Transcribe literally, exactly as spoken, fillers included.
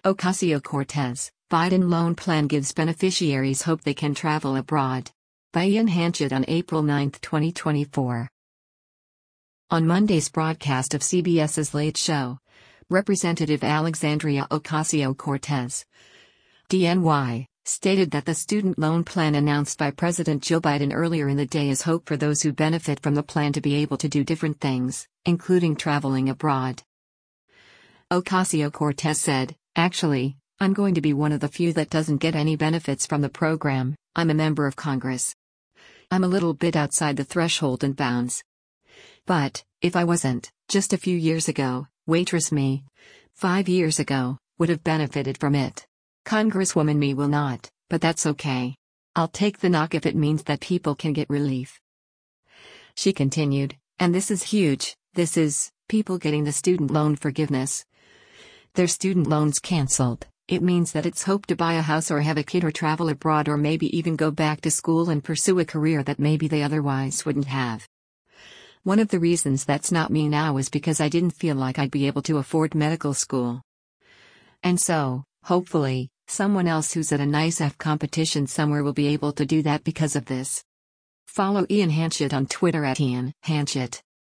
Ocasio-Cortez, Biden loan plan gives beneficiaries hope they can travel abroad. By Ian Hanchett on April ninth, twenty twenty-four. On Monday's broadcast of CBS's Late Show, Representative Alexandria Ocasio-Cortez, D N Y, stated that the student loan plan announced by President Joe Biden earlier in the day is hope for those who benefit from the plan to be able to do different things, including traveling abroad. Ocasio-Cortez said, "Actually, I'm going to be one of the few that doesn't get any benefits from the program. I'm a member of Congress. I'm a little bit outside the threshold and bounds. But, if I wasn't, just a few years ago, waitress me, five years ago, would have benefited from it. Congresswoman me will not, but that's okay. I'll take the knock if it means that people can get relief." She continued, "And this is huge, this is, people getting the student loan forgiveness. Their student loans cancelled. It means that it's hope to buy a house or have a kid or travel abroad or maybe even go back to school and pursue a career that maybe they otherwise wouldn't have. One of the reasons that's not me now is because I didn't feel like I'd be able to afford medical school. And so, hopefully, someone else who's at a nice F competition somewhere will be able to do that because of this." Follow Ian Hanchett on Twitter at Ian Hanchett.